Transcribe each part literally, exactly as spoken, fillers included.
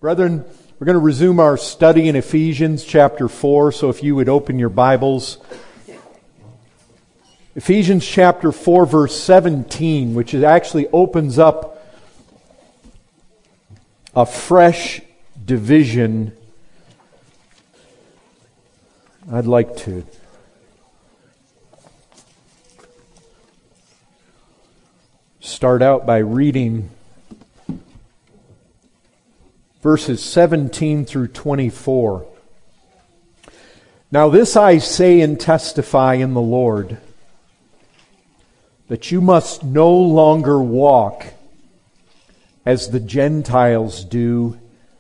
Brethren, we're going to resume our study in Ephesians chapter four, so if you would open your Bibles. Ephesians chapter four, verse seventeen, which actually opens up a fresh division. I'd like to start out by reading verses seventeen through twenty-four. Now this I say and testify in the Lord, that you must no longer walk as the Gentiles do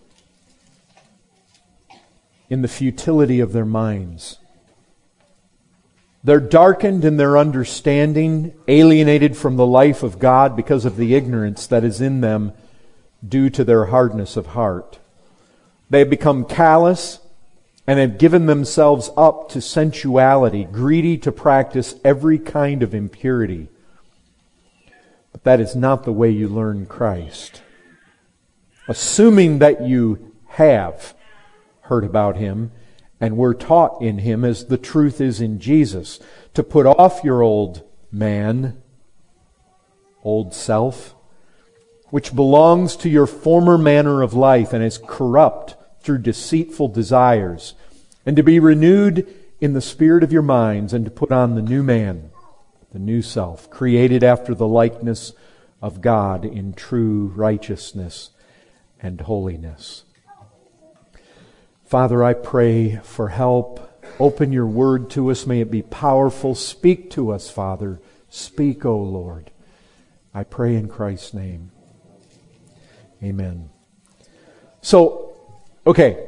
in the futility of their minds. They're darkened in their understanding, alienated from the life of God because of the ignorance that is in them due to their hardness of heart. They have become callous and have given themselves up to sensuality, greedy to practice every kind of impurity. But that is not the way you learn Christ. Assuming that you have heard about Him and were taught in Him as the truth is in Jesus, to put off your old man, old self, which belongs to your former manner of life and is corrupt through deceitful desires, and to be renewed in the spirit of your minds, and to put on the new man, the new self, created after the likeness of God in true righteousness and holiness. Father, I pray for help. Open your word to us. May it be powerful. Speak to us, Father. Speak, O Lord. I pray in Christ's name. Amen. So, okay.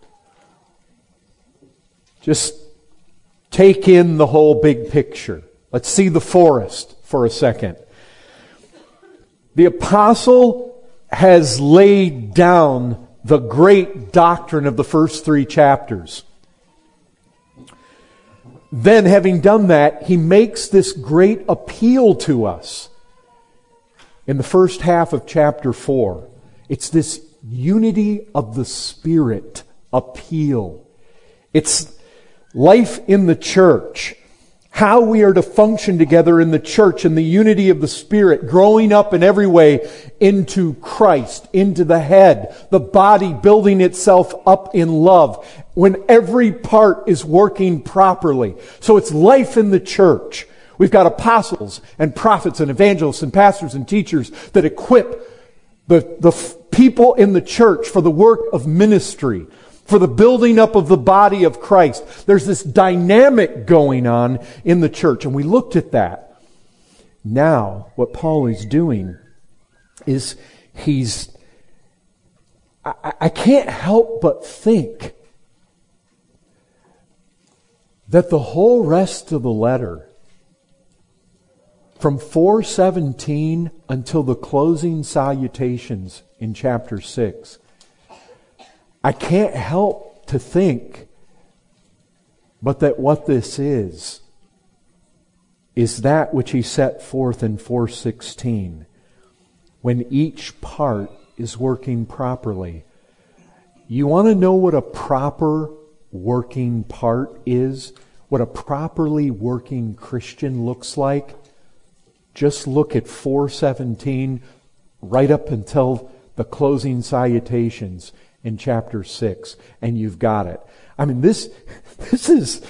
Just take in the whole big picture. Let's see the forest for a second. The apostle has laid down the great doctrine of the first three chapters. Then, having done that, he makes this great appeal to us in the first half of chapter four. It's this unity of the Spirit appeal. It's life in the church. How we are to function together in the church in the unity of the Spirit, growing up in every way into Christ, into the head, the body building itself up in love, when every part is working properly. So it's life in the church. We've got apostles and prophets and evangelists and pastors and teachers that equip the, the f- people in the church for the work of ministry, for the building up of the body of Christ. There's this dynamic going on in the church, and we looked at that. Now, what Paul is doing is he's... I, I can't help but think that the whole rest of the letter, from four seventeen until the closing salutations in chapter six, I can't help to think but that what this is, is that which he set forth in four sixteen, when each part is working properly. You want to know what a proper working part is? What a properly working Christian looks like? Just look at four seventeen right up until the closing salutations in chapter six, and you've got it. I mean, this this is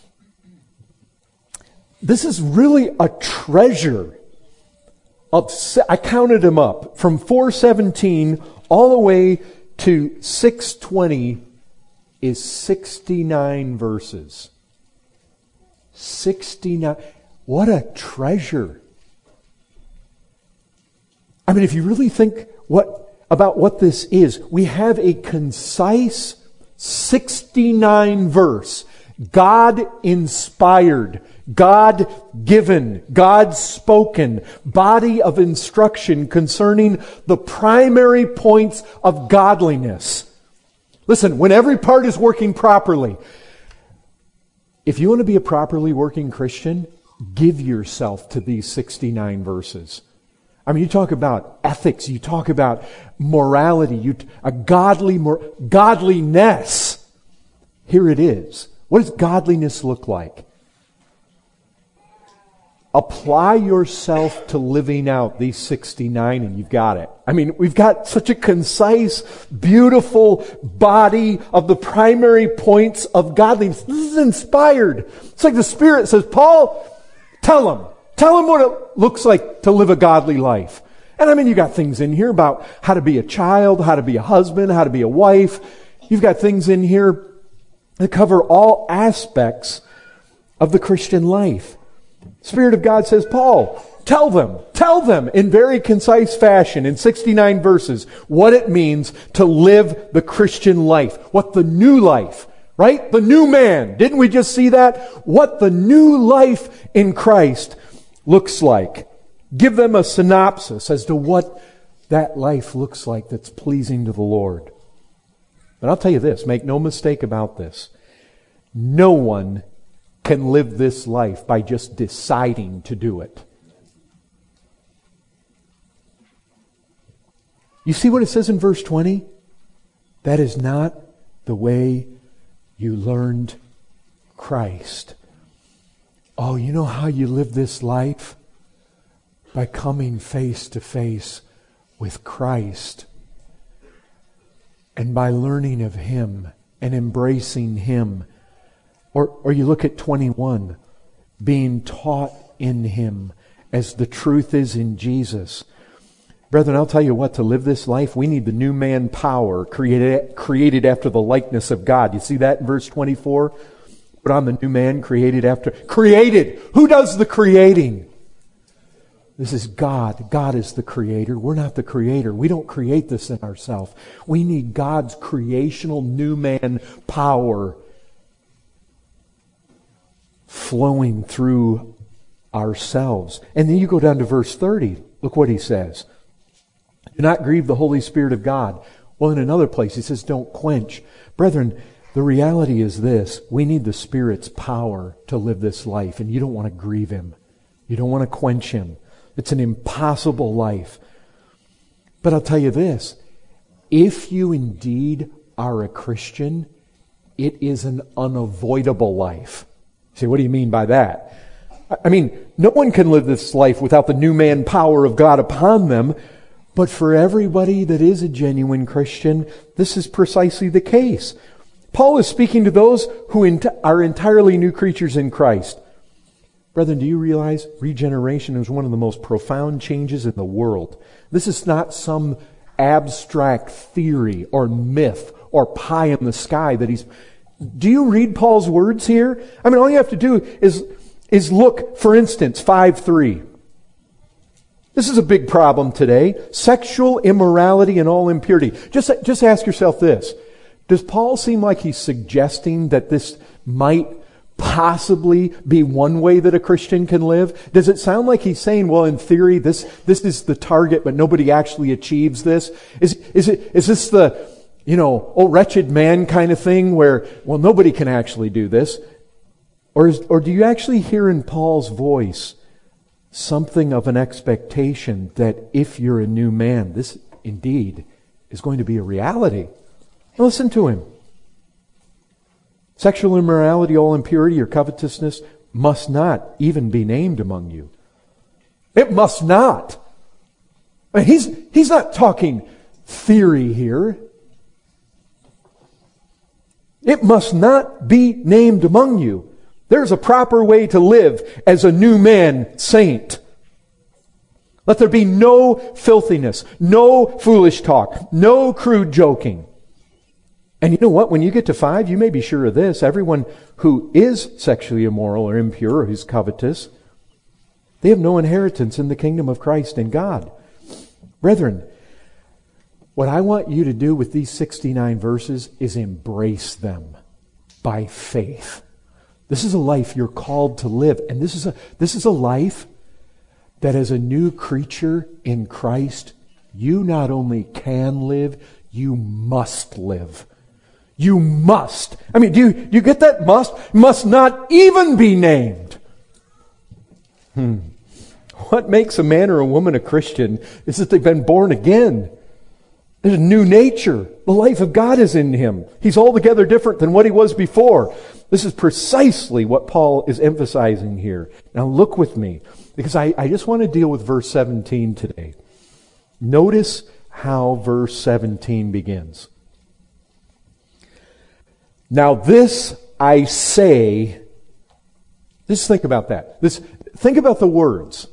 this is really a treasure of, I counted them up, from four seventeen all the way to six twenty is sixty-nine verses. sixty-nine. What a treasure. I mean, if you really think what about what this is, we have a concise sixty-nine verse, God-inspired, God-given, God-spoken body of instruction concerning the primary points of godliness. Listen, when every part is working properly, if you want to be a properly working Christian, give yourself to these sixty-nine verses. I mean, you talk about ethics, you talk about morality, you a godly mor- godliness. Here it is. What does godliness look like? Apply yourself to living out these sixty-nine and you've got it. I mean, we've got such a concise, beautiful body of the primary points of godliness. This is inspired. It's like the Spirit says, Paul, tell them. Tell them what it looks like to live a godly life. And I mean, you got things in here about how to be a child, how to be a husband, how to be a wife. You've got things in here that cover all aspects of the Christian life. Spirit of God says, Paul, tell them, tell them in very concise fashion, in sixty-nine verses, what it means to live the Christian life. What the new life, right? The new man. Didn't we just see that? What the new life in Christ looks like. Give them a synopsis as to what that life looks like that's pleasing to the Lord. But I'll tell you this, make no mistake about this. No one can live this life by just deciding to do it. You see what it says in verse twenty? That is not the way you learned Christ. Oh, you know how you live this life? By coming face to face with Christ. And by learning of Him and embracing Him. Or, or you look at twenty-one, being taught in Him as the truth is in Jesus. Brethren, I'll tell you what, to live this life, we need the new man power created, created after the likeness of God. You see that in verse twenty-four? Put on the new man created after... Created! Who does the creating? This is God. God is the creator. We're not the creator. We don't create this in ourselves. We need God's creational new man power flowing through ourselves. And then you go down to verse thirty. Look what he says. Do not grieve the Holy Spirit of God. Well, in another place he says, don't quench. Brethren, the reality is this. We need the Spirit's power to live this life. And you don't want to grieve Him. You don't want to quench Him. It's an impossible life. But I'll tell you this. If you indeed are a Christian, it is an unavoidable life. You say, what do you mean by that? I mean, no one can live this life without the new man power of God upon them. But for everybody that is a genuine Christian, this is precisely the case. Paul is speaking to those who are entirely new creatures in Christ. Brethren, do you realize regeneration is one of the most profound changes in the world? This is not some abstract theory or myth or pie in the sky that he's... Do you read Paul's words here? I mean, all you have to do is, is look, for instance, five three. This is a big problem today. Sexual immorality and all impurity. Just, just ask yourself this. Does Paul seem like he's suggesting that this might possibly be one way that a Christian can live? Does it sound like he's saying, well, in theory, this, this is the target, but nobody actually achieves this? Is, is it, is this the, you know, oh, wretched man kind of thing where, well, nobody can actually do this? Or is, or do you actually hear in Paul's voice something of an expectation that if you're a new man, this indeed is going to be a reality? Now listen to him. Sexual immorality, all impurity, or covetousness must not even be named among you. It must not. I mean, he's, he's not talking theory here. It must not be named among you. There's a proper way to live as a new man saint. Let there be no filthiness, no foolish talk, no crude joking. And you know what? When you get to five, you may be sure of this. Everyone who is sexually immoral or impure or who's covetous, they have no inheritance in the kingdom of Christ and God. Brethren, what I want you to do with these sixty-nine verses is embrace them by faith. This is a life you're called to live. And this is a, this is a life that as a new creature in Christ, you not only can live, you must live. You must. I mean, do you, do you get that? Must? Must not even be named. Hmm. What makes a man or a woman a Christian is that they've been born again. There's a new nature. The life of God is in him. He's altogether different than what he was before. This is precisely what Paul is emphasizing here. Now look with me, because I, I just want to deal with verse seventeen today. Notice how verse seventeen begins. Now this I say, just think about that. This, think about the words.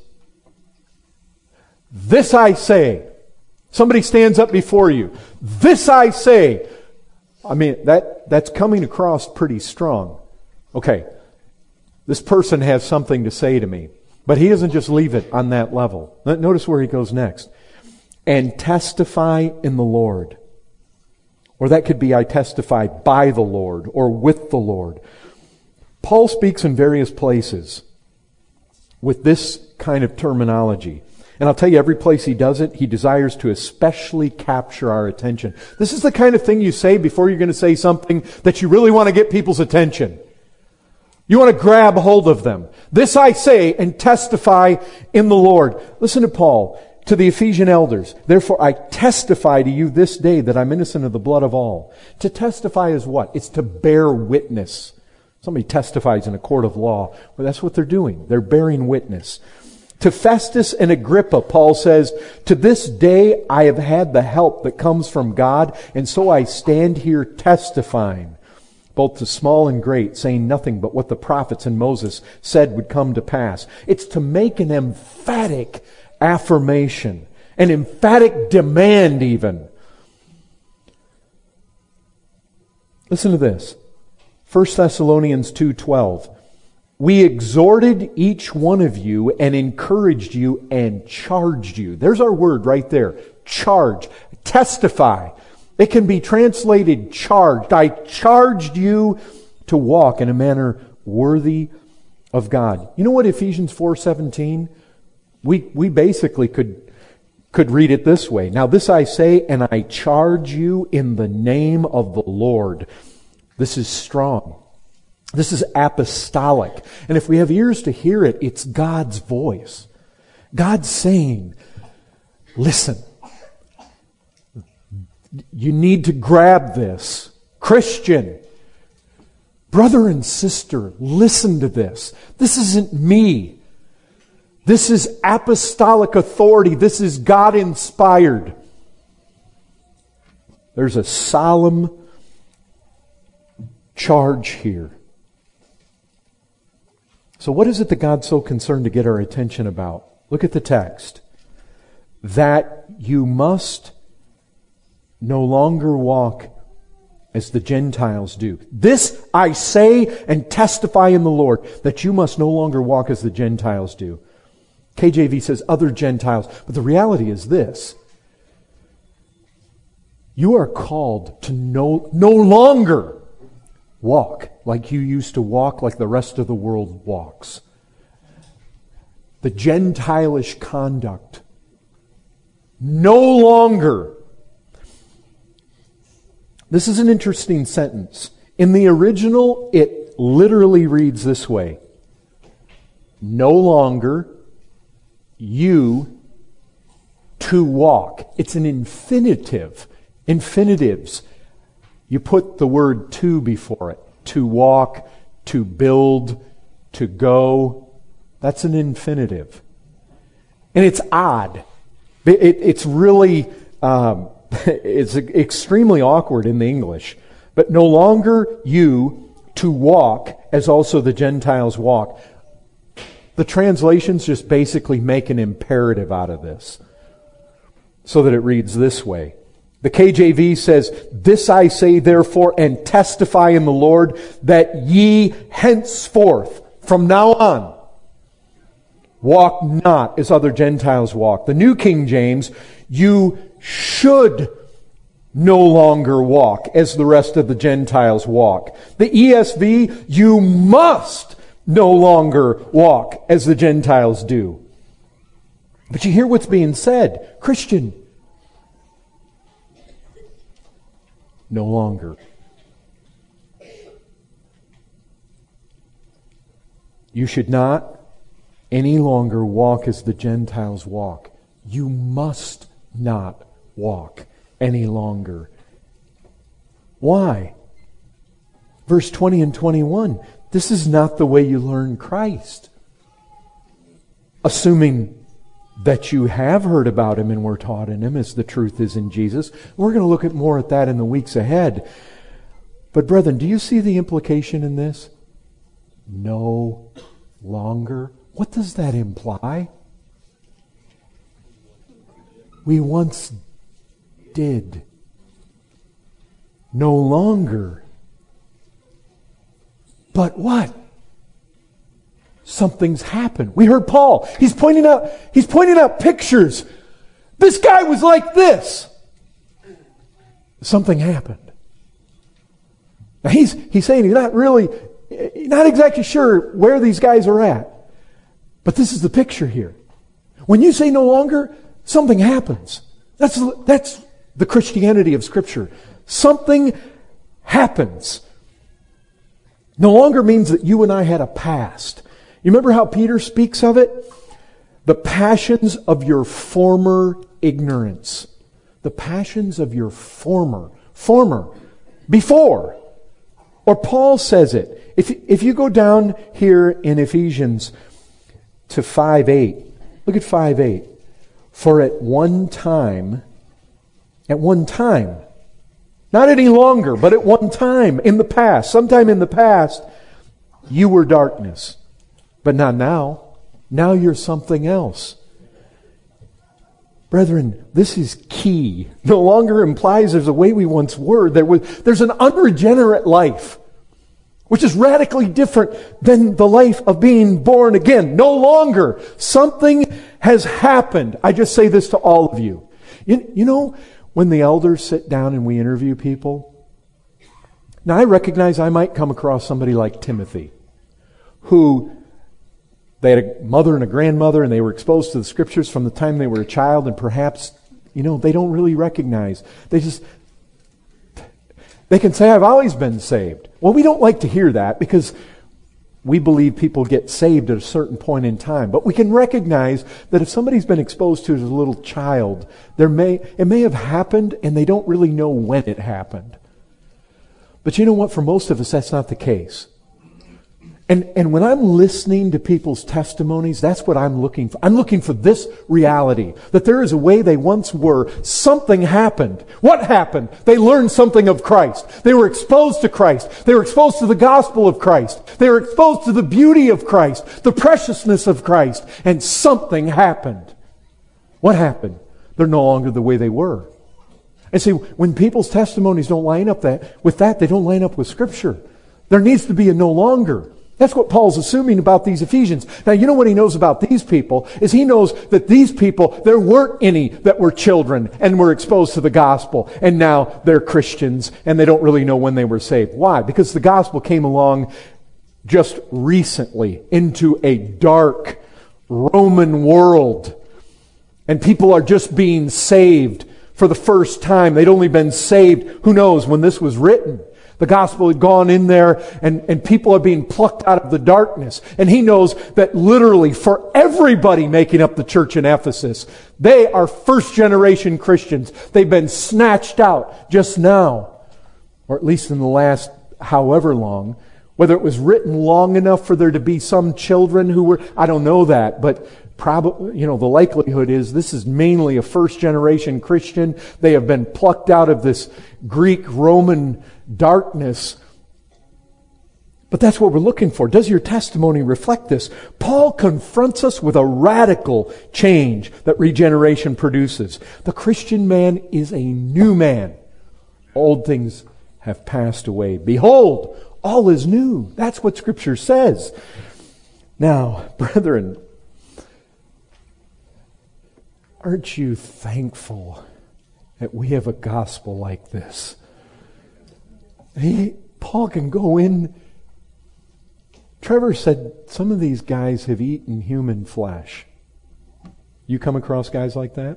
This I say. Somebody stands up before you. This I say. I mean, that, that's coming across pretty strong. Okay, this person has something to say to me. But he doesn't just leave it on that level. Notice where he goes next. And testify in the Lord. Or that could be, I testify by the Lord or with the Lord. Paul speaks in various places with this kind of terminology. And I'll tell you, every place he does it, he desires to especially capture our attention. This is the kind of thing you say before you're going to say something that you really want to get people's attention. You want to grab hold of them. This I say and testify in the Lord. Listen to Paul, to the Ephesian elders. Therefore I testify to you this day that I'm innocent of the blood of all. To testify is what? It's to bear witness. Somebody testifies in a court of law. Well, that's what they're doing. They're bearing witness. To Festus and Agrippa, Paul says, to this day I have had the help that comes from God, and so I stand here testifying, both to small and great, saying nothing but what the prophets and Moses said would come to pass. It's to make an emphatic affirmation, an emphatic demand even. Listen to this. First Thessalonians two twelve. We exhorted each one of you and encouraged you and charged you. There's our word right there. Charge. Testify. It can be translated charged. I charged you to walk in a manner worthy of God. You know what Ephesians four seventeen? We we basically could could read it this way. Now this I say, and I charge you in the name of the Lord. This is strong. This is apostolic. And if we have ears to hear it, it's God's voice. God's saying, listen, you need to grab this. Christian, brother and sister, listen to this. This isn't me. This is apostolic authority. This is God-inspired. There's a solemn charge here. So what is it that God's so concerned to get our attention about? Look at the text. That you must no longer walk as the Gentiles do. This I say and testify in the Lord, that you must no longer walk as the Gentiles do. K J V says other Gentiles. But the reality is this. You are called to no, no longer walk like you used to walk, like the rest of the world walks. The Gentilish conduct. No longer. This is an interesting sentence. In the original, it literally reads this way. No longer you to walk. It's an infinitive. Infinitives. You put the word to before it. To walk, to build, to go. That's an infinitive. And it's odd. It, it's really, um, it's extremely awkward in the English. But no longer you to walk as also the Gentiles walk. The translations just basically make an imperative out of this. So that it reads this way. The K J V says, this I say therefore and testify in the Lord that ye henceforth, from now on, walk not as other Gentiles walk. The New King James, you should no longer walk as the rest of the Gentiles walk. The E S V, you must no longer walk as the Gentiles do. But you hear what's being said. Christian, no longer. You should not any longer walk as the Gentiles walk. You must not walk any longer. Why? Verse twenty and twenty-one. This is not the way you learn Christ. Assuming that you have heard about Him and were taught in Him, as the truth is in Jesus. We're going to look at more at that in the weeks ahead. But brethren, do you see the implication in this? No longer. What does that imply? We once did. No longer. But what? Something's happened. We heard Paul. He's pointing out, he's pointing out pictures. This guy was like this. Something happened. Now he's, he's saying he's not really, not exactly sure where these guys are at. But this is the picture here. When you say no longer, something happens. That's, that's the Christianity of Scripture. Something happens. No longer means that you and I had a past. You remember how Peter speaks of it? The passions of your former ignorance. The passions of your former, former, before. Or Paul says it. If, if you go down here in Ephesians to five eight, look at five eight. For at one time, at one time, not any longer, but at one time in the past, sometime in the past, you were darkness. But not now. Now you're something else. Brethren, this is key. No longer implies there's a way we once were. There was, there's an unregenerate life, which is radically different than the life of being born again. No longer. Something has happened. I just say this to all of you. You, you know, when the elders sit down and we interview people, now I recognize I might come across somebody like Timothy, who they had a mother and a grandmother, and they were exposed to the Scriptures from the time they were a child, and perhaps, you know, they don't really recognize. They just, they can say, I've always been saved. Well, we don't like to hear that because we believe people get saved at a certain point in time. But we can recognize that if somebody's been exposed to it as a little child, there may it may have happened, and they don't really know when it happened. But you know what? For most of us, that's not the case. And, and when I'm listening to people's testimonies, that's what I'm looking for. I'm looking for this reality, that there is a way they once were. Something happened. What happened? They learned something of Christ. They were exposed to Christ. They were exposed to the gospel of Christ. They were exposed to the beauty of Christ, the preciousness of Christ, and something happened. What happened? They're no longer the way they were. And see, when people's testimonies don't line up that with that, they don't line up with Scripture. There needs to be a no longer. That's what Paul's assuming about these Ephesians. Now, you know what he knows about these people is he knows that these people, there weren't any that were children and were exposed to the gospel, and now they're Christians and they don't really know when they were saved. Why? Because the gospel came along just recently into a dark Roman world, and people are just being saved for the first time. They'd only been saved, who knows, when this was written. The gospel had gone in there, and, and people are being plucked out of the darkness. And he knows that literally for everybody making up the church in Ephesus, they are first generation Christians. They've been snatched out just now, or at least in the last however long. Whether it was written long enough for there to be some children who were, I don't know that, but probably, you know, the likelihood is this is mainly a first generation Christian. They have been plucked out of this Greek Roman darkness. But that's what we're looking for. Does your testimony reflect this? Paul confronts us with a radical change that regeneration produces. The Christian man is a new man. Old things have passed away. Behold, all is new. That's what Scripture says. Now, brethren, aren't you thankful that we have a gospel like this? He, Paul can go in. Trevor said some of these guys have eaten human flesh. You come across guys like that?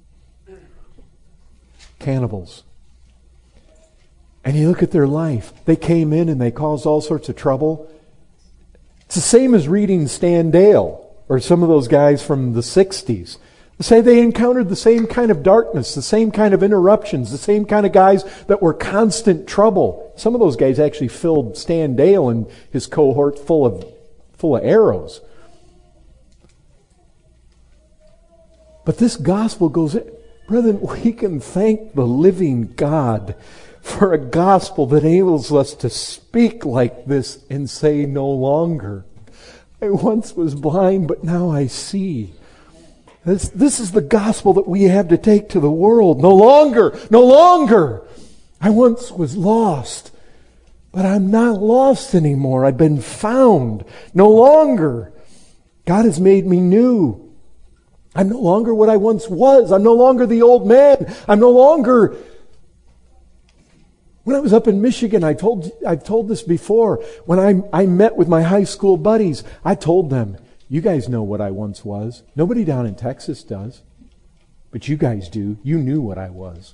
Cannibals. And you look at their life. They came in and they caused all sorts of trouble. It's the same as reading Stan Dale. or some of those guys from the sixties, say they encountered the same kind of darkness, the same kind of interruptions, the same kind of guys that were constant trouble. Some of those guys actually filled Stan Dale and his cohort full of full of arrows. But this gospel goes in. Brethren, we can thank the living God for a gospel that enables us to speak like this and say no longer, I once was blind, but now I see. This, this is the gospel that we have to take to the world. No longer, no longer. I once was lost, but I'm not lost anymore. I've been found. No longer. God has made me new. I'm no longer what I once was. I'm no longer the old man. I'm no longer... When I was up in Michigan, I told, I've told this before, when I, I met with my high school buddies, I told them, you guys know what I once was. Nobody down in Texas does. But you guys do. You knew what I was.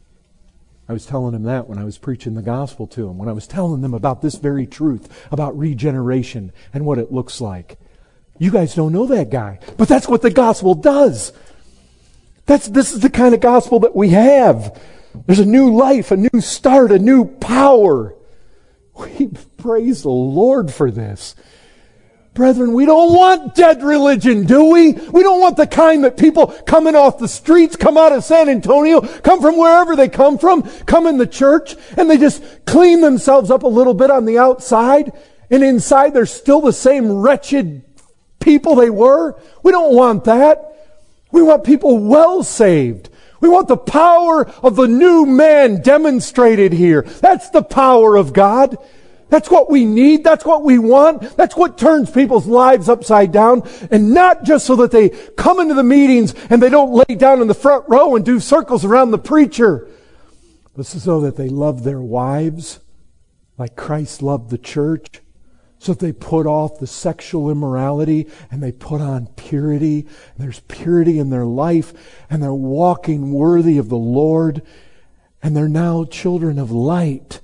I was telling them that when I was preaching the gospel to them, when I was telling them about this very truth, about regeneration and what it looks like. You guys don't know that guy. But that's what the gospel does. That's, this is the kind of gospel that we have. There's a new life, a new start, a new power. We praise the Lord for this. Brethren, we don't want dead religion, do we? We don't want the kind that people coming off the streets, come out of San Antonio, come from wherever they come from, come in the church, and they just clean themselves up a little bit on the outside, and inside they're still the same wretched people they were. We don't want that. We want people well saved. We want the power of the new man demonstrated here. That's the power of God. That's what we need. That's what we want. That's what turns people's lives upside down. And not just so that they come into the meetings and they don't lay down in the front row and do circles around the preacher. But so that they love their wives like Christ loved the church. So that they put off the sexual immorality and they put on purity. And there's purity in their life and they're walking worthy of the Lord. And they're now children of light.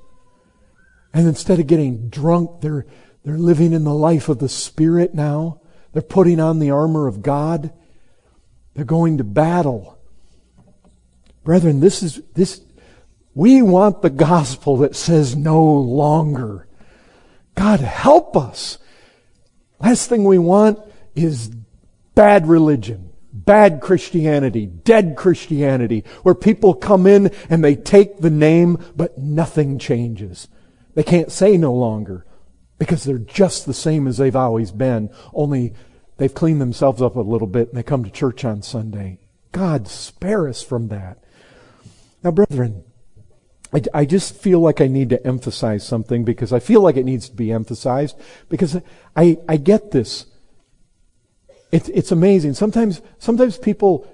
And instead of getting drunk, they're, they're living in the life of the Spirit now. They're putting on the armor of God. They're going to battle. Brethren, this is, this, we want the gospel that says no longer. God, help us. Last thing we want is bad religion, bad Christianity, dead Christianity, where people come in and they take the name, but nothing changes. They can't say no longer because they're just the same as they've always been, only they've cleaned themselves up a little bit and they come to church on Sunday. God, spare us from that. Now, brethren, I, I just feel like I need to emphasize something because I feel like it needs to be emphasized because I, I get this. It, it's amazing. Sometimes, sometimes people,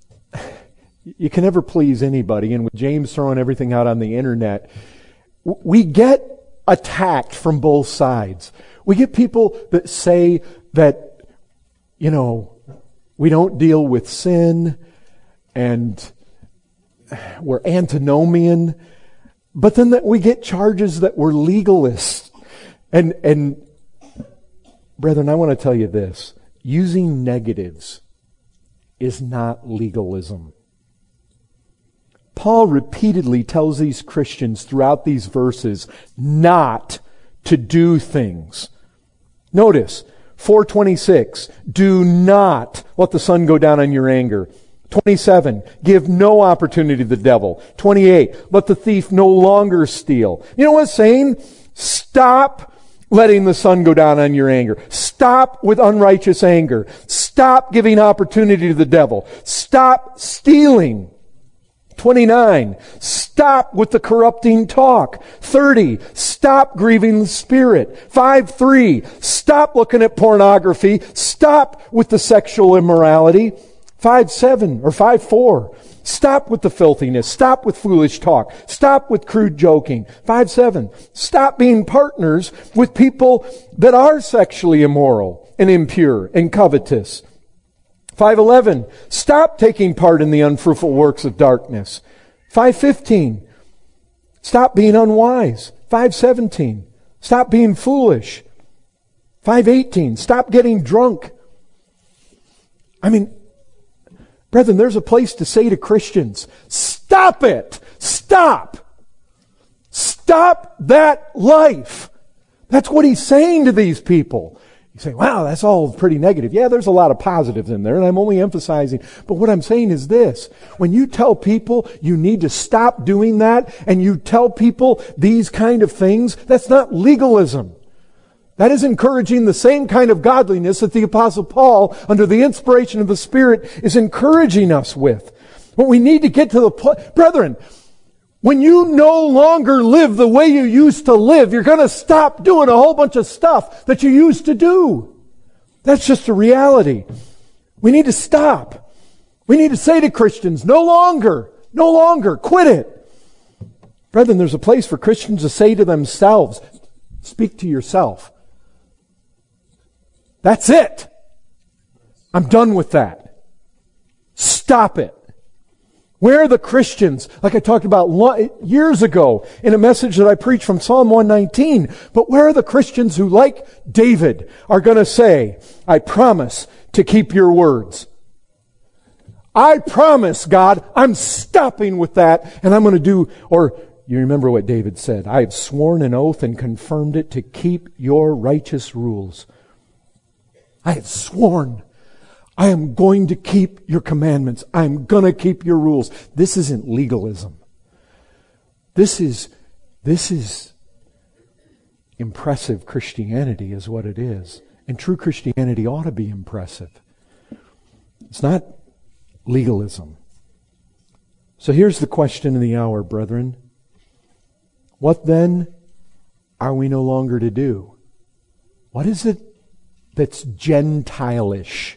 you can never please anybody, and with James throwing everything out on the internet, we get attacked from both sides. We get people that say that, you know, we don't deal with sin and we're antinomian, but then that we get charges that we're legalists. And, and brethren, I want to tell you this. Using negatives is not legalism. Paul repeatedly tells these Christians throughout these verses not to do things. Notice, four twenty-six, do not let the sun go down on your anger. twenty-seven, give no opportunity to the devil. twenty-eight, let the thief no longer steal. You know what it's saying? Stop letting the sun go down on your anger. Stop with unrighteous anger. Stop giving opportunity to the devil. Stop stealing. twenty-nine, stop with the corrupting talk. thirty, stop grieving the Spirit. five three, stop looking at pornography. Stop with the sexual immorality. five seven or five four, stop with the filthiness. Stop with foolish talk. Stop with crude joking. five seven, stop being partners with people that are sexually immoral and impure and covetous. five eleven, stop taking part in the unfruitful works of darkness. five fifteen, stop being unwise. five seventeen, stop being foolish. five eighteen, stop getting drunk. I mean, brethren, there's a place to say to Christians, stop it! Stop! Stop that life! That's what he's saying to these people. You say, wow, that's all pretty negative. Yeah, there's a lot of positives in there, and I'm only emphasizing. But what I'm saying is this. When you tell people you need to stop doing that, and you tell people these kind of things, that's not legalism. That is encouraging the same kind of godliness that the Apostle Paul, under the inspiration of the Spirit, is encouraging us with. What we need to get to the point, brethren, when you no longer live the way you used to live, you're going to stop doing a whole bunch of stuff that you used to do. That's just a reality. We need to stop. We need to say to Christians, no longer, no longer, quit it. Brethren, there's a place for Christians to say to themselves, speak to yourself. That's it. I'm done with that. Stop it. Where are the Christians, like I talked about years ago in a message that I preached from Psalm one nineteen, but where are the Christians who, like David, are going to say, I promise to keep your words. I promise, God, I'm stopping with that, and I'm going to do, or you remember what David said, I have sworn an oath and confirmed it to keep your righteous rules. I have sworn. I am going to keep your commandments. I'm going to keep your rules. This isn't legalism. This is, this is impressive Christianity is what it is. And true Christianity ought to be impressive. It's not legalism. So here's the question of the hour, brethren. What then are we no longer to do? What is it that's Gentile-ish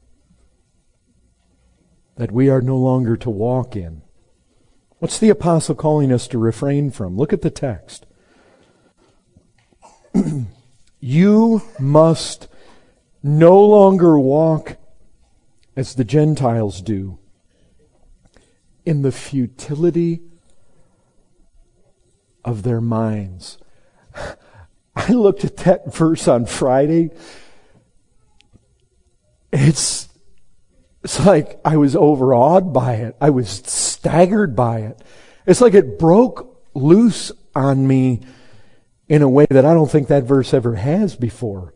that we are no longer to walk in? What's the apostle calling us to refrain from? Look at the text. You must no longer walk as the Gentiles do, in the futility of their minds. I looked at that verse on Friday. It's It's like I was overawed by it. I was staggered by it. It's like it broke loose on me in a way that I don't think that verse ever has before.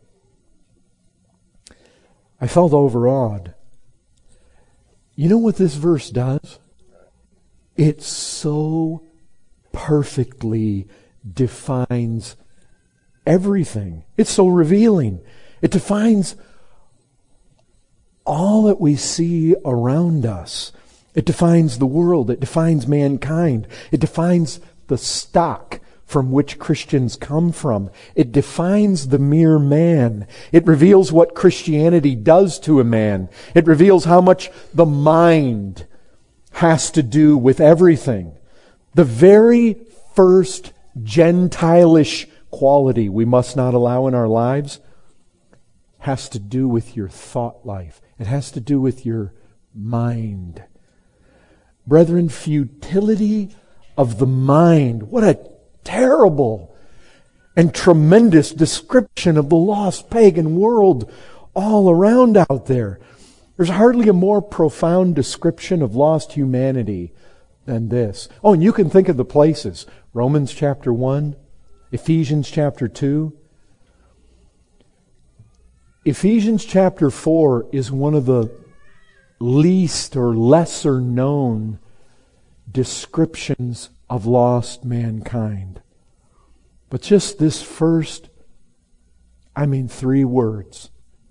I felt overawed. You know what this verse does? It so perfectly defines everything. It's so revealing. It defines all that we see around us. It defines the world. It defines mankind. It defines the stock from which Christians come from. It defines the mere man. It reveals what Christianity does to a man. It reveals how much the mind has to do with everything. The very first Gentile-ish quality we must not allow in our lives has to do with your thought life. It has to do with your mind. Brethren, futility of the mind. What a terrible and tremendous description of the lost pagan world all around out there. There's hardly a more profound description of lost humanity than this. Oh, and you can think of the places. Romans chapter one, Ephesians chapter two. Ephesians chapter four is one of the least or lesser known descriptions of lost mankind. But just this first, I mean three words.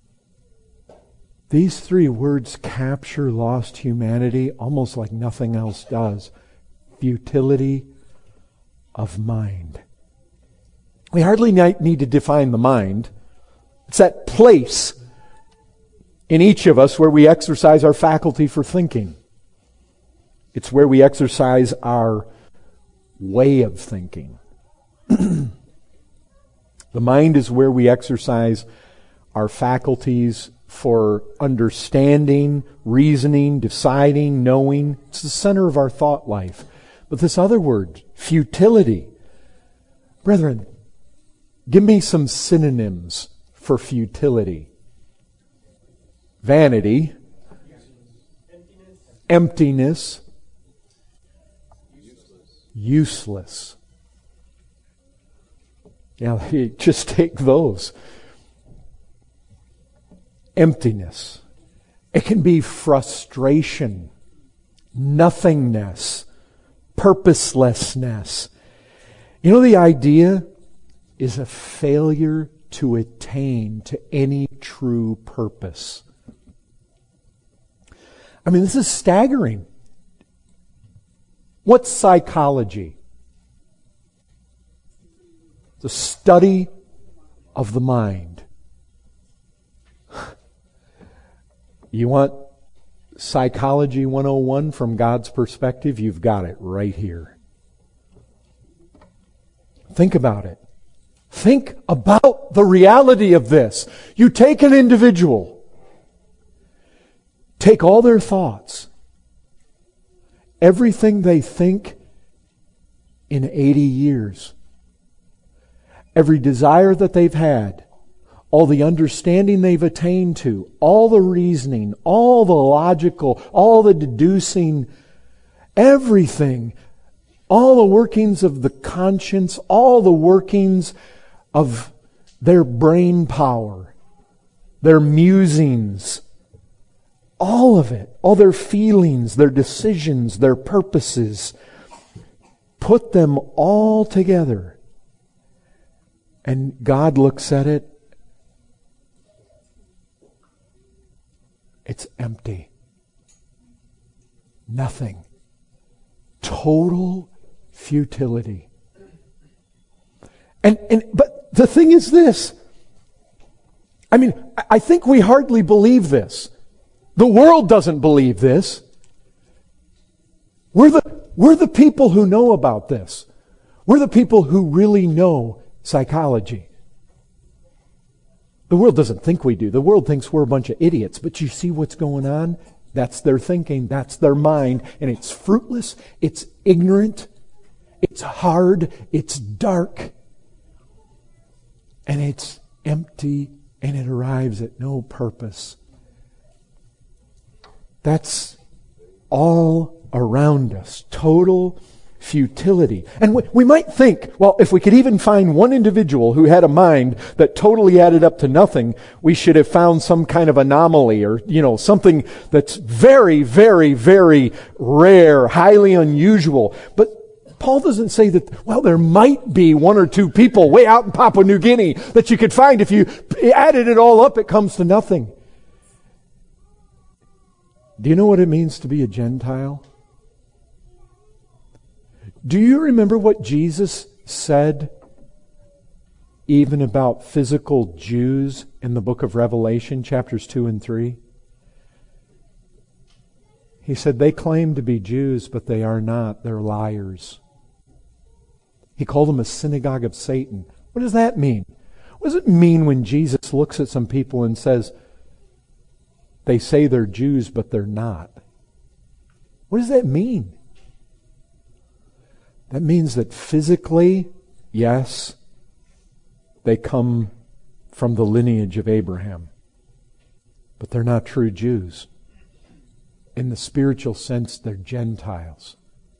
These three words capture lost humanity almost like nothing else does. Futility of mind. We hardly need to define the mind. It's that place in each of us where we exercise our faculty for thinking. It's where we exercise our way of thinking. The mind is where we exercise our faculties for understanding, reasoning, deciding, knowing. It's the center of our thought life. But this other word, futility. Brethren, give me some synonyms for futility. Vanity. emptiness, useless. Now, just take those. Emptiness. It can be frustration, nothingness, purposelessness. You know, the idea is a failure to attain to any true purpose. I mean, this is staggering. What's psychology? The study of the mind. You want Psychology one oh one from God's perspective? You've got it right here. Think about it. Think about the reality of this. You take an individual, take all their thoughts, everything they think in eighty years, every desire that they've had, all the understanding they've attained to, all the reasoning, all the logical, all the deducing, everything, all the workings of the conscience, all the workings of their brain power, their musings, all of it, all their feelings, their decisions, their purposes, put them all together. And God looks at it, it's empty. Nothing. Total futility. And and but the thing is this. I mean, I think we hardly believe this. The world doesn't believe this. We're the we're the people who know about this. We're the people who really know psychology. The world doesn't think we do. The world thinks we're a bunch of idiots. But you see what's going on? That's their thinking. That's their mind. And it's fruitless. It's ignorant. It's hard. It's dark. And it's empty. And it arrives at no purpose. That's all around us. Total futility. And we, we might think, well, if we could even find one individual who had a mind that totally added up to nothing, we should have found some kind of anomaly or, you know, something that's very, very, very rare, highly unusual. But Paul doesn't say that, well, there might be one or two people way out in Papua New Guinea that you could find. If you added it all up, it comes to nothing. Do you know what it means to be a Gentile? Do you remember what Jesus said even about physical Jews in the book of Revelation, chapters two and three? He said they claim to be Jews, but they are not. They're liars. He called them a synagogue of Satan. What does that mean? What does it mean when Jesus looks at some people and says, they say they're Jews, but they're not? What does that mean? That means that physically, yes, they come from the lineage of Abraham. But they're not true Jews. In the spiritual sense, they're Gentiles.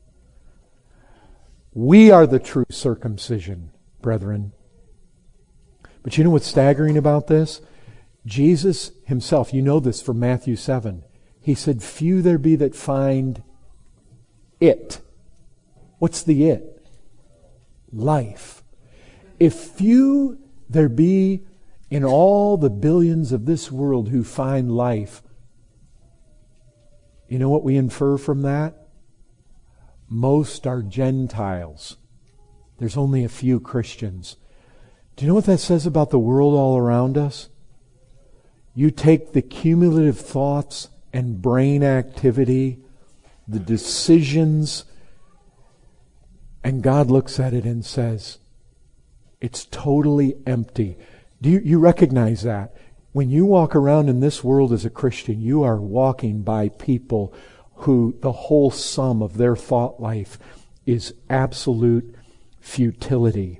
We are the true circumcision, brethren. But you know what's staggering about this? Jesus himself, you know this from Matthew seven. He said, few there be that find it. What's the it? Life. If few there be in all the billions of this world who find life, you know what we infer from that? Most are Gentiles. There's only a few Christians. Do you know what that says about the world all around us? You take the cumulative thoughts and brain activity, the decisions, and God looks at it and says, it's totally empty. Do you, you recognize that? When you walk around in this world as a Christian, you are walking by people who the whole sum of their thought life is absolute futility.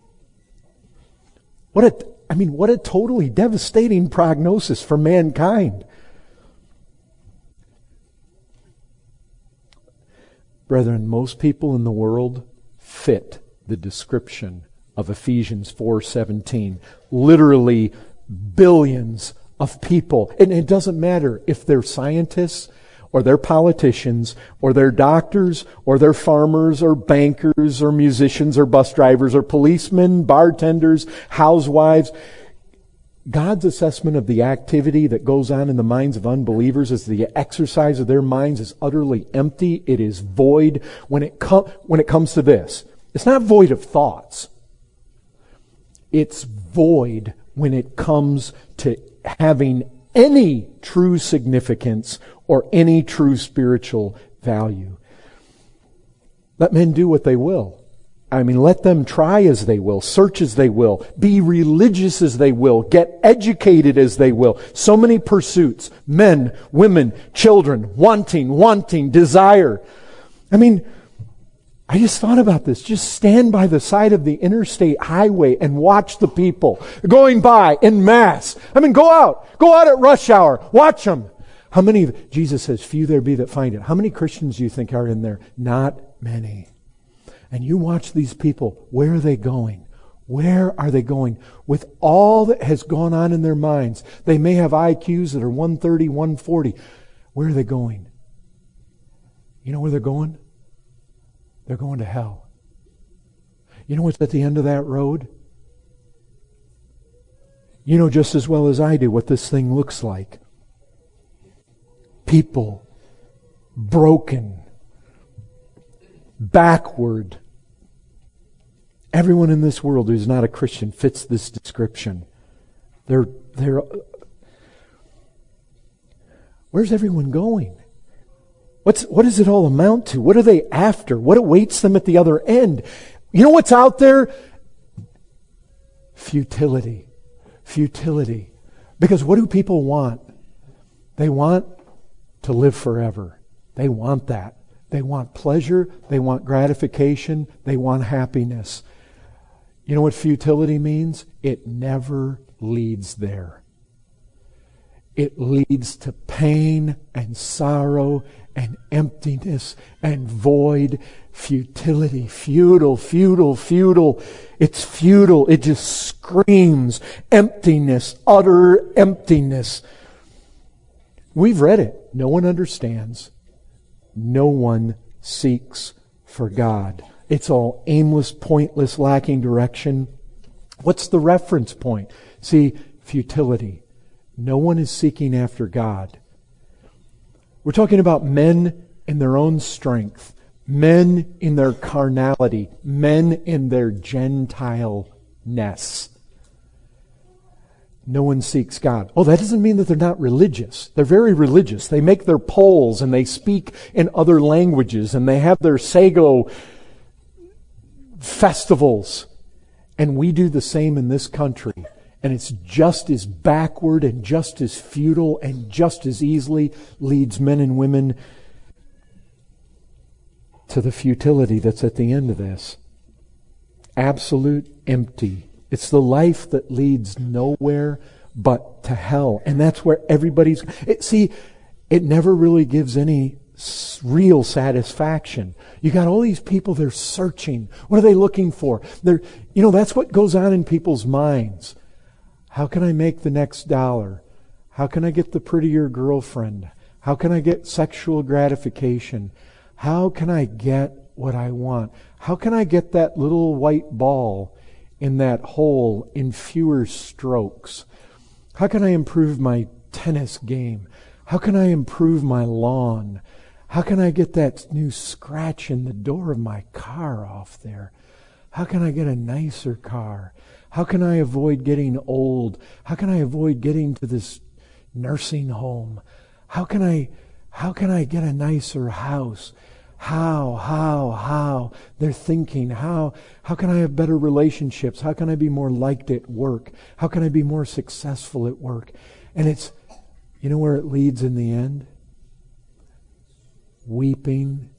What a, I mean, what a totally devastating prognosis for mankind. Brethren, most people in the world fit the description of Ephesians four seventeen. Literally billions of people. And it doesn't matter if they're scientists or they're politicians or they're doctors or they're farmers or bankers or musicians or bus drivers or policemen, bartenders, housewives. God's assessment of the activity that goes on in the minds of unbelievers is the exercise of their minds is utterly empty. It is void when it, com- when it comes to this. It's not void of thoughts. It's void when it comes to having any true significance or any true spiritual value. Let men do what they will. I mean, let them try as they will, search as they will, be religious as they will, get educated as they will. So many pursuits, men, women, children, wanting, wanting, desire. I mean, I just thought about this. Just stand by the side of the interstate highway and watch the people going by en masse. I mean, go out. Go out at rush hour. Watch them. How many, Jesus says, few there be that find it. How many Christians do you think are in there? Not many. And you watch these people. Where are they going? Where are they going? With all that has gone on in their minds. They may have I Qs that are one thirty, one forty. Where are they going? You know where they're going? They're going to hell. You know what's at the end of that road? You know just as well as I do what this thing looks like. People broken, backward. Everyone in this world who's not a Christian fits this description. They're, they're, where's everyone going? What's, what does it all amount to? What are they after? What awaits them at the other end? You know what's out there? Futility. Futility. Because what do people want? They want to live forever. They want that. They want pleasure. They want gratification. They want happiness. You know what futility means? It never leads there. It leads to pain and sorrow and emptiness and void. Futility. Futile, futile, futile. It's futile. It just screams emptiness, utter emptiness. We've read it. No one understands. No one seeks for God. It's all aimless, pointless, lacking direction. What's the reference point? See, futility. No one is seeking after God. We're talking about men in their own strength, men in their carnality, men in their Gentile-ness. No one seeks God. Oh, that doesn't mean that they're not religious. They're very religious. They make their polls and they speak in other languages and they have their Sago festivals. And we do the same in this country. And it's just as backward and just as futile and just as easily leads men and women to the futility that's at the end of this. Absolute empty. It's the life that leads nowhere but to hell. And that's where everybody's... It, see, it never really gives any real satisfaction. You got all these people, they're searching. What are they looking for? They're, you know, that's what goes on in people's minds. How can I make the next dollar? How can I get the prettier girlfriend? How can I get sexual gratification? How can I get what I want? How can I get that little white ball in that hole in fewer strokes? How can I improve my tennis game? How can I improve my lawn? How can I get that new scratch in the door of my car off there? How can I get a nicer car? How can I avoid getting old? How can I avoid getting to this nursing home? How can I, how can I get a nicer house? How, how, how? They're thinking, how, how can I have better relationships? How can I be more liked at work? How can I be more successful at work? And it's, you know where it leads in the end? Weeping,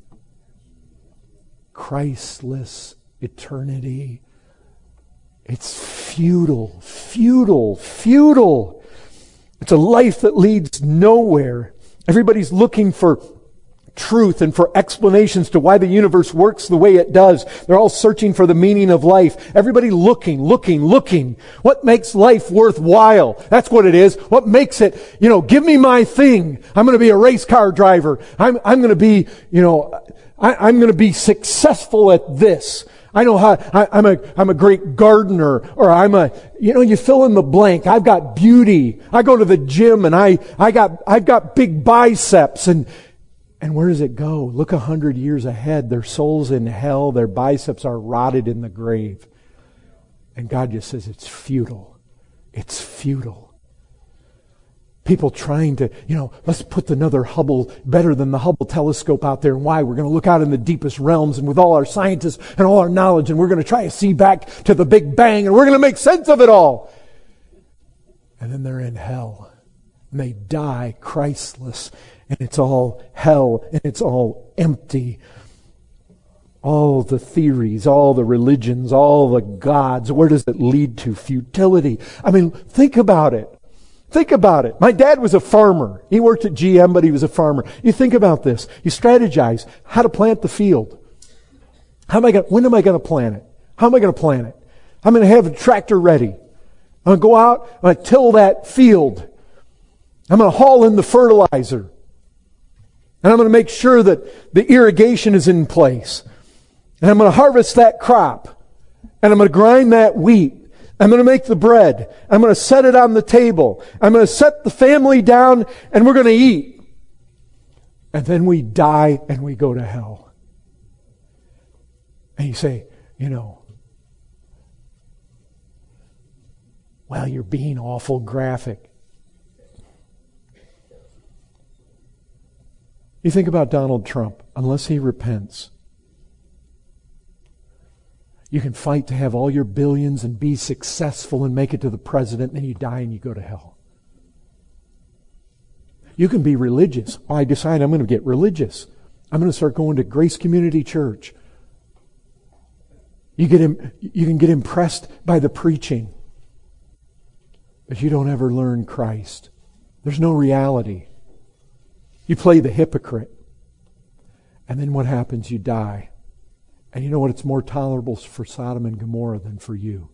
Christless eternity. It's futile, futile, futile. It's a life that leads nowhere. Everybody's looking for truth and for explanations to why the universe works the way it does. They're all searching for the meaning of life. Everybody looking, looking, looking. What makes life worthwhile? That's what it is. What makes it, you know, give me my thing. I'm going to be a race car driver. I'm, I'm going to be, you know, I, I'm going to be successful at this. I know how, I, I'm a, I'm a great gardener, or I'm a, you know, you fill in the blank. I've got beauty. I go to the gym and I, I got, I've got big biceps, and, and where does it go? Look a hundred years ahead. Their soul's in hell. Their biceps are rotted in the grave. And God just says it's futile. It's futile. People trying to, you know, let's put another Hubble, better than the Hubble telescope out there. And why? We're going to look out in the deepest realms, and with all our scientists and all our knowledge, and we're going to try to see back to the Big Bang, and we're going to make sense of it all. And then they're in hell. And they die Christless. And it's all hell, and it's all empty. All the theories, all the religions, all the gods, where does it lead to? Futility. I mean, think about it. Think about it. My dad was a farmer. He worked at G M, but he was a farmer. You think about this. You strategize how to plant the field. How am I going? When am I going to plant it? How am I going to plant it? I'm going to have a tractor ready. I'm going to go out. I'm going to till that field. I'm going to haul in the fertilizer, and I'm going to make sure that the irrigation is in place. And I'm going to harvest that crop, and I'm going to grind that wheat. I'm going to make the bread. I'm going to set it on the table. I'm going to set the family down, and we're going to eat. And then we die and we go to hell. And you say, you know, well, you're being awful graphic. You think about Donald Trump. Unless he repents, you can fight to have all your billions and be successful and make it to the president, and then you die and you go to hell. You can be religious. Oh, I decide I'm going to get religious. I'm going to start going to Grace Community Church. You get im- you can get impressed by the preaching, but you don't ever learn Christ. There's no reality. You play the hypocrite. And then what happens? You die. And you know what? It's more tolerable for Sodom and Gomorrah than for you.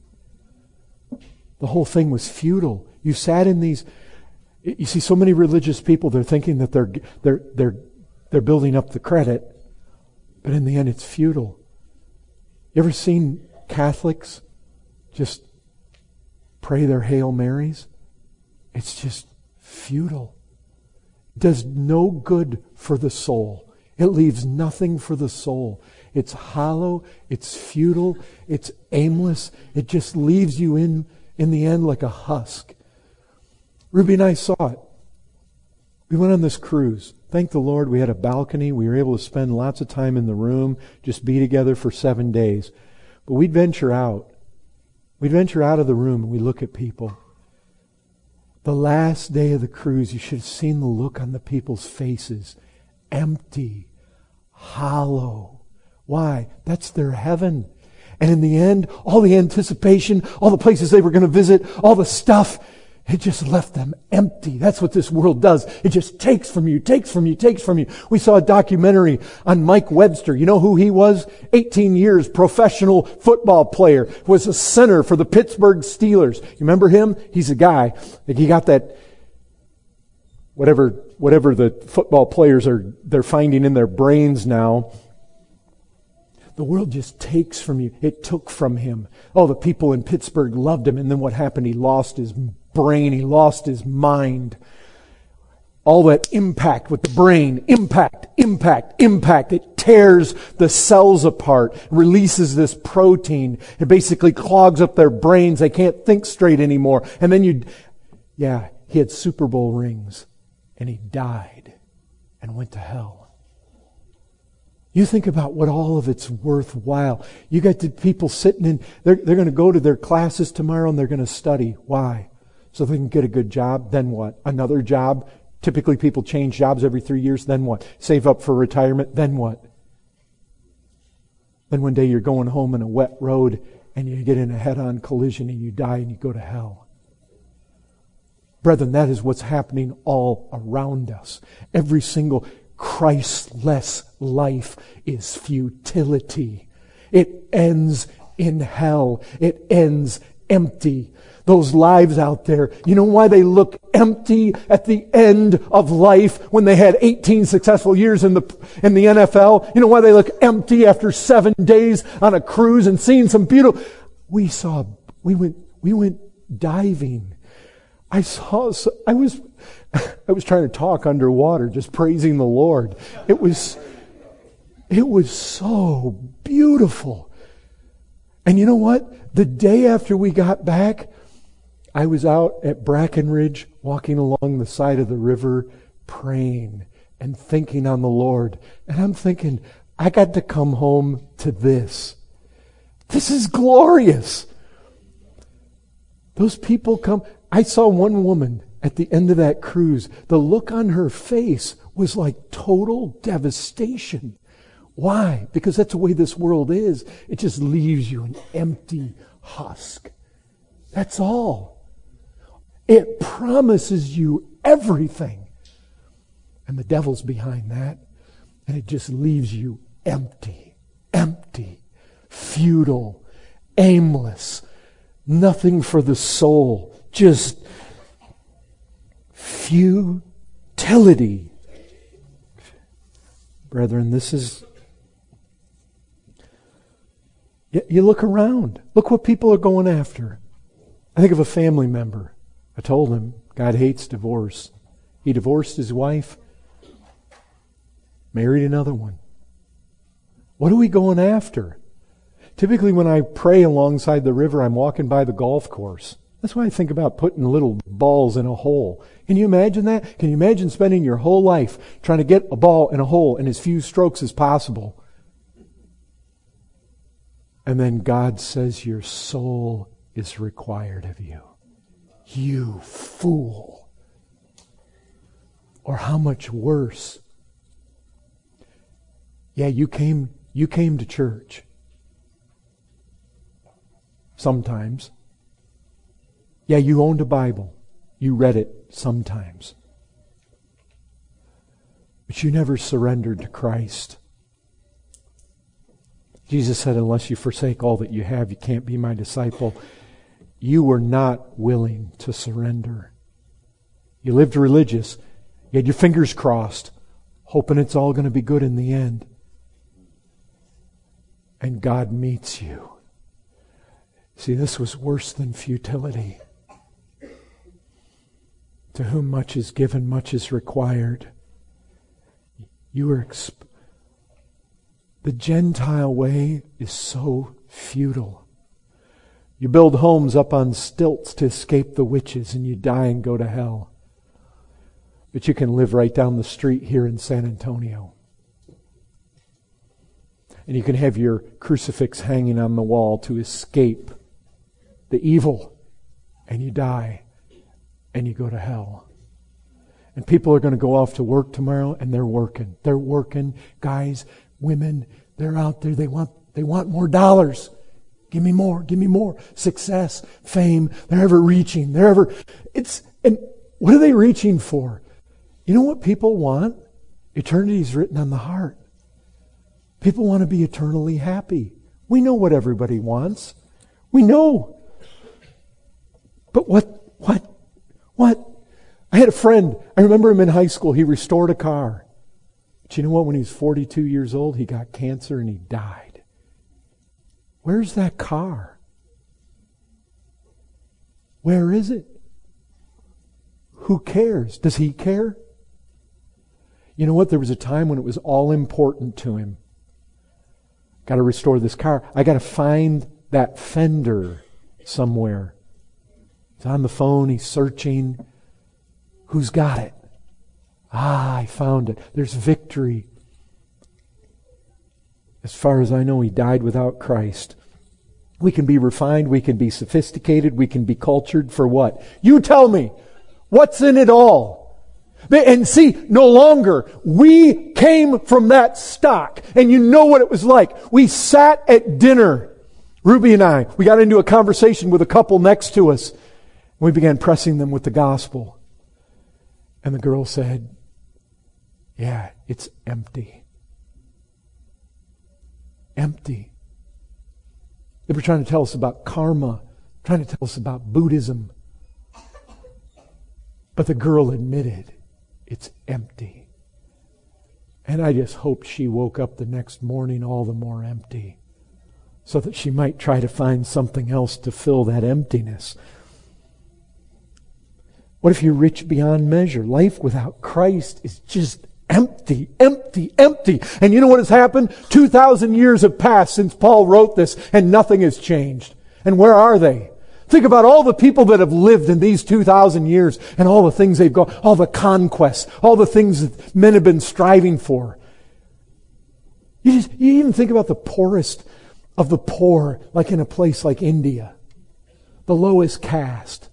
The whole thing was futile. You sat in these... You see so many religious people, they're thinking that they're they're they're they're building up the credit, but in the end it's futile. You ever seen Catholics just pray their Hail Marys? It's just futile. It does no good for the soul. It leaves nothing for the soul. It's hollow, it's futile, it's aimless. It just leaves you in, in the end like a husk. Ruby and I saw it. We went on this cruise. Thank the Lord we had a balcony. We were able to spend lots of time in the room, just be together for seven days. But we'd venture out. We'd venture out of the room and we look at people. The last day of the cruise, you should have seen the look on the people's faces. Empty, hollow. Why? That's their heaven. And in the end, all the anticipation, all the places they were going to visit, all the stuff, it just left them empty. That's what this world does. It just takes from you, takes from you, takes from you. We saw a documentary on Mike Webster. You know who he was? eighteen years, professional football player. Was a center for the Pittsburgh Steelers. You remember him? He's a guy. Like he got that, whatever, whatever the football players are, they're finding in their brains now. The world just takes from you. It took from him. Oh, the people in Pittsburgh loved him. And then what happened? He lost his brain. He lost his mind. All that impact with the brain. Impact, impact, impact. It tears the cells apart. Releases this protein. It basically clogs up their brains. They can't think straight anymore. And then you, yeah, he had Super Bowl rings. And he died and went to hell. You think about what all of it's worthwhile. You got the people sitting in, they're, they're going to go to their classes tomorrow and they're going to study. Why? So they can get a good job. Then what? Another job. Typically people change jobs every three years. Then what? Save up for retirement. Then what? Then one day you're going home in a wet road and you get in a head-on collision and you die and you go to hell. Brethren, that is what's happening all around us. Every single Christless life is futility. It ends in hell. It ends empty. Those lives out there, you know why they look empty at the end of life when they had eighteen successful years in the in the N F L? You know why they look empty after seven days on a cruise and seeing some beautiful... We saw, we went, we went diving. I saw, I was, I was trying to talk underwater, just praising the Lord. It was, it was so beautiful. And you know what? The day after we got back, I was out at Brackenridge, walking along the side of the river, praying and thinking on the Lord. And I'm thinking, I got to come home to this. This is glorious. Those people come. I saw one woman at the end of that cruise. The look on her face was like total devastation. Why? Because that's the way this world is. It just leaves you an empty husk. That's all. It promises you everything. And the devil's behind that. And it just leaves you empty, empty, futile, aimless, nothing for the soul. Just futility. Brethren, this is... You look around. Look what people are going after. I think of a family member. I told him God hates divorce. He divorced his wife, married another one. What are we going after? Typically when I pray alongside the river, I'm walking by the golf course. That's why I think about putting little balls in a hole. Can you imagine that? Can you imagine spending your whole life trying to get a ball in a hole in as few strokes as possible? And then God says your soul is required of you. You fool. Or how much worse? Yeah, you came, you came to church. Sometimes. Yeah, you owned a Bible. You read it sometimes. But you never surrendered to Christ. Jesus said, unless you forsake all that you have, you can't be my disciple. You were not willing to surrender. You lived religious. You had your fingers crossed, hoping it's all going to be good in the end. And God meets you. See, this was worse than futility. To whom much is given, much is required. You were exp- The Gentile way is so futile. You build homes up on stilts to escape the witches and you die and go to hell. But you can live right down the street here in San Antonio. And you can have your crucifix hanging on the wall to escape the evil. And you die and you go to hell. And people are going to go off to work tomorrow and they're working. They're working. Guys, women, they're out there. They want, they want more dollars. Give me more. Give me more. Success, fame. They're ever reaching. They're ever, it's, and what are they reaching for? You know what people want? Eternity is written on the heart. People want to be eternally happy. We know what everybody wants. We know. But what, what, what? I had a friend. I remember him in high school. He restored a car. But you know what? When he was forty-two years old, he got cancer and he died. Where's that car? Where is it? Who cares? Does he care? You know what? There was a time when it was all important to him. Got to restore this car. I got to find that fender somewhere. He's on the phone. He's searching. Who's got it? Ah, I found it. There's victory. As far as I know, he died without Christ. We can be refined. We can be sophisticated. We can be cultured for what? You tell me. What's in it all? And see, no longer, we came from that stock. And you know what it was like. We sat at dinner, Ruby and I. We got into a conversation with a couple next to us. We began pressing them with the gospel. And the girl said, Yeah, it's empty. Empty. They were trying to tell us about karma, trying to tell us about Buddhism. But the girl admitted it's empty. And I just hoped she woke up the next morning all the more empty, so that she might try to find something else to fill that emptiness. What if you're rich beyond measure? Life without Christ is just empty, empty, empty. And you know what has happened? two thousand years have passed since Paul wrote this, and nothing has changed. And where are they? Think about all the people that have lived in these two thousand years and all the things they've got, all the conquests, all the things that men have been striving for. You, just, you even think about the poorest of the poor, like in a place like India, the lowest caste.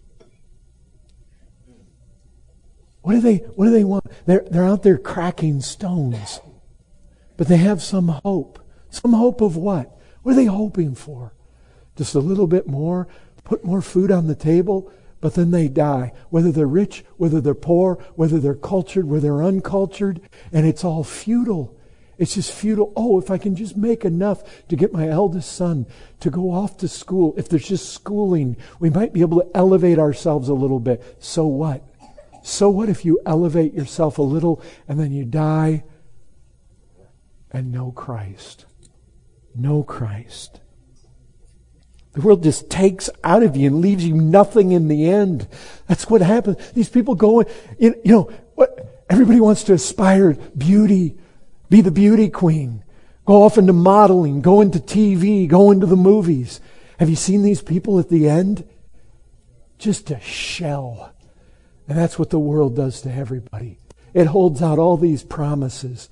What do they, what do they want? They're, they're out there cracking stones. But they have some hope. Some hope of what? What are they hoping for? Just a little bit more, put more food on the table, but then they die. Whether they're rich, whether they're poor, whether they're cultured, whether they're uncultured, and it's all futile. It's just futile. Oh, if I can just make enough to get my eldest son to go off to school, if there's just schooling, we might be able to elevate ourselves a little bit. So what? So what if you elevate yourself a little and then you die and no Christ? No Christ. The world just takes out of you and leaves you nothing in the end. That's what happens. These people go, you know, what everybody wants to aspire, beauty, be the beauty queen, go off into modeling, go into T V, go into the movies. Have you seen these people at the end? Just a shell. And that's what the world does to everybody. It holds out all these promises.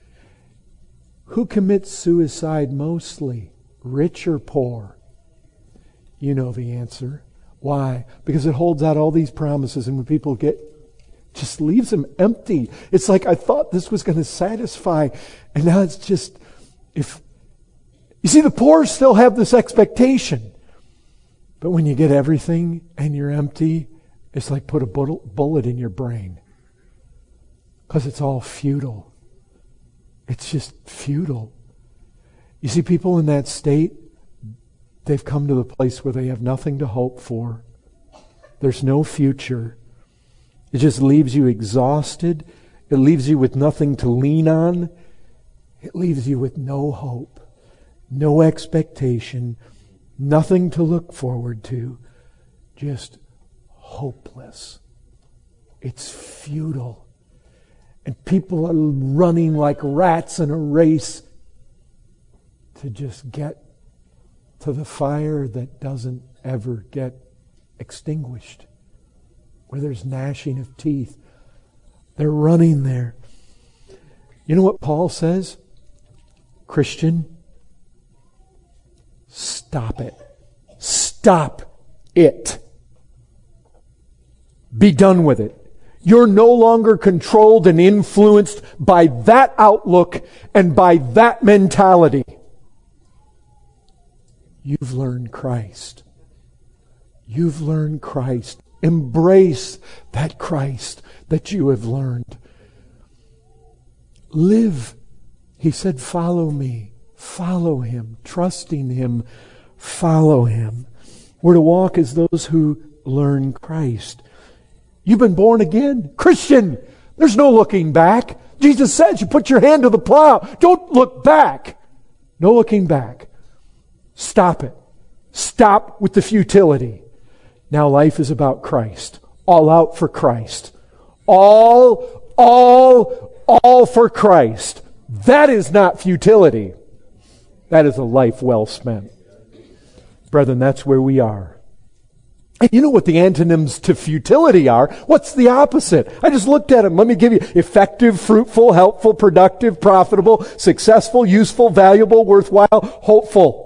Who commits suicide mostly? Rich or poor? You know the answer. Why? Because it holds out all these promises, and when people get, just leaves them empty. It's like, I thought this was going to satisfy, and now it's just, if, you see, the poor still have this expectation. But when you get everything and you're empty, it's like put a bullet in your brain. Because it's all futile. It's just futile. You see, people in that state, they've come to the place where they have nothing to hope for. There's no future. It just leaves you exhausted. It leaves you with nothing to lean on. It leaves you with no hope, no expectation, nothing to look forward to. Just hopeless. It's futile. And people are running like rats in a race to just get to the fire that doesn't ever get extinguished, where there's gnashing of teeth. They're running there. You know what Paul says? Christian, stop it. Stop it. Be done with it. You're no longer controlled and influenced by that outlook and by that mentality. You've learned Christ. You've learned Christ. Embrace that Christ that you have learned. Live. He said, follow me. Follow Him. Trusting Him. Follow Him. We're to walk as those who learn Christ. You've been born again. Christian, there's no looking back. Jesus says you put your hand to the plow. Don't look back. No looking back. Stop it. Stop with the futility. Now life is about Christ. All out for Christ. All, all, all for Christ. That is not futility. That is a life well spent. Brethren, that's where we are. And you know what the antonyms to futility are? What's the opposite? I just looked at them. Let me give you effective, fruitful, helpful, productive, profitable, successful, useful, valuable, worthwhile, hopeful.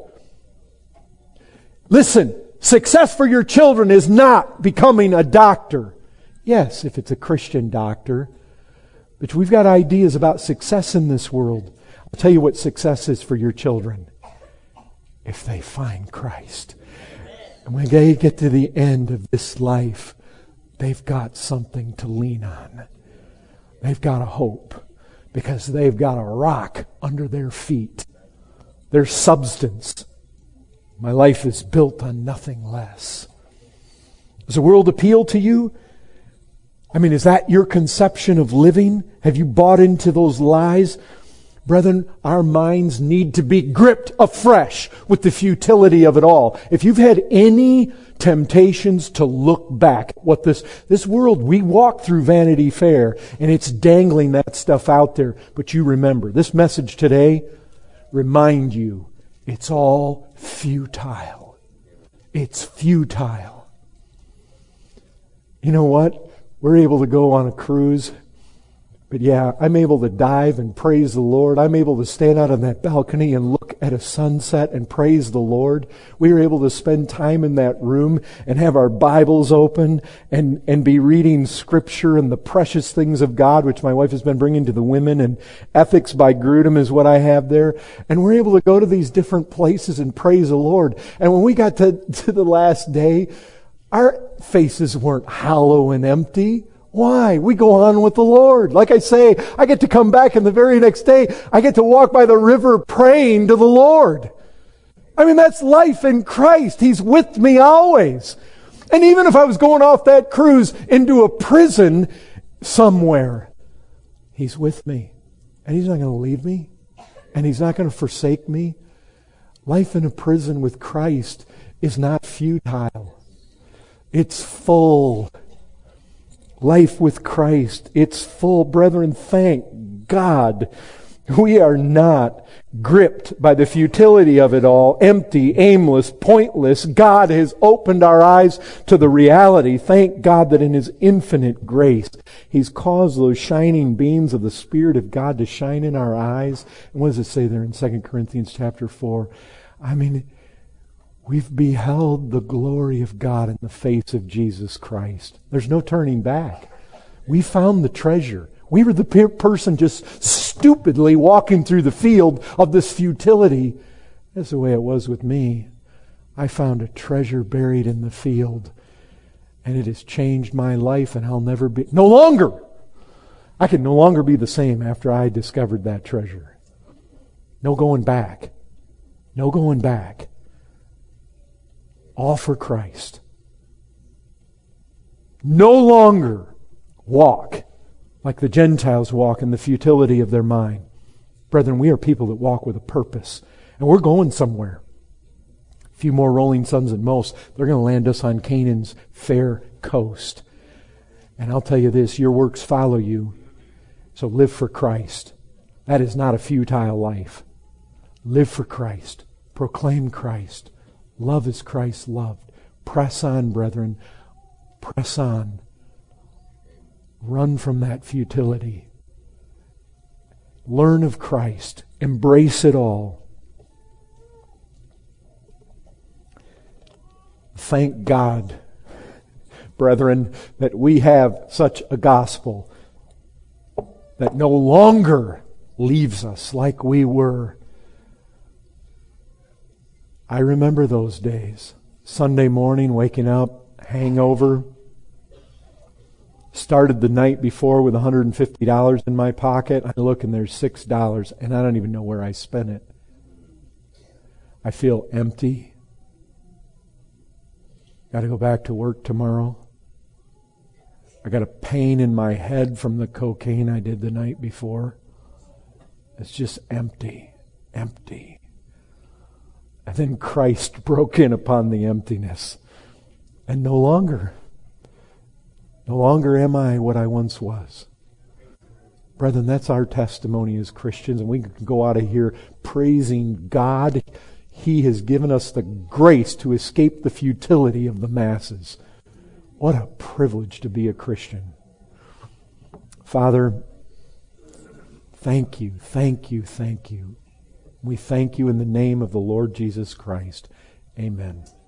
Listen, success for your children is not becoming a doctor. Yes, if it's a Christian doctor. But we've got ideas about success in this world. I'll tell you what success is for your children. If they find Christ. And when they get to the end of this life, they've got something to lean on. they've got a hope because they've got a rock under their feet. Their substance. My life is built on nothing less. Does the world appeal to you? I mean, is that your conception of living? Have you bought into those lies? Brethren, our minds need to be gripped afresh with the futility of it all. If you've had any temptations to look back, what this, this world, we walk through Vanity Fair and it's dangling that stuff out there. But you remember, this message today, remind you, it's all futile. It's futile. You know what? We're able to go on a cruise. But yeah, I'm able to dive and praise the Lord. I'm able to stand out on that balcony and look at a sunset and praise the Lord. We are able to spend time in that room and have our Bibles open and, and be reading Scripture and the precious things of God, which my wife has been bringing to the women. And Ethics by Grudem is what I have there. And we're able to go to these different places and praise the Lord. And when we got to, to the last day, our faces weren't hollow and empty. Why? We go on with the Lord. Like I say, I get to come back and the very next day, I get to walk by the river praying to the Lord. I mean, that's life in Christ. He's with me always. And even if I was going off that cruise into a prison somewhere, He's with me. And He's not going to leave me. And He's not going to forsake me. Life in a prison with Christ is not futile. It's full. Life with Christ, it's full. Brethren, thank God we are not gripped by the futility of it all, empty, aimless, pointless. God has opened our eyes to the reality. Thank God that in His infinite grace, He's caused those shining beams of the Spirit of God to shine in our eyes. And what does it say there in Second Corinthians chapter four? I mean, we've beheld the glory of God in the face of Jesus Christ. There's no turning back. We found the treasure. We were the pe- person just stupidly walking through the field of this futility. That's the way it was with me. I found a treasure buried in the field, and it has changed my life, and I'll never be... No longer! I can no longer be the same after I discovered that treasure. No going back. No going back. All for Christ. No longer walk like the Gentiles walk in the futility of their mind. Brethren, we are people that walk with a purpose. And we're going somewhere. A few more rolling suns than most. They're going to land us on Canaan's fair coast. And I'll tell you this, your works follow you. So live for Christ. That is not a futile life. Live for Christ. Proclaim Christ. Love as Christ loved. Press on, brethren. Press on. Run from that futility. Learn of Christ. Embrace it all. Thank God, brethren, that we have such a gospel that no longer leaves us like we were. I remember those days. Sunday morning, waking up, hangover. Started the night before with one hundred fifty dollars in my pocket. I look and there's six dollars, and I don't even know where I spent it. I feel empty. Got to go back to work tomorrow. I got a pain in my head from the cocaine I did the night before. It's just empty, empty. And then Christ broke in upon the emptiness. And no longer, no longer am I what I once was. Brethren, that's our testimony as Christians. And we can go out of here praising God. He has given us the grace to escape the futility of the masses. What a privilege to be a Christian. Father, thank you, thank you, thank you. We thank you in the name of the Lord Jesus Christ. Amen.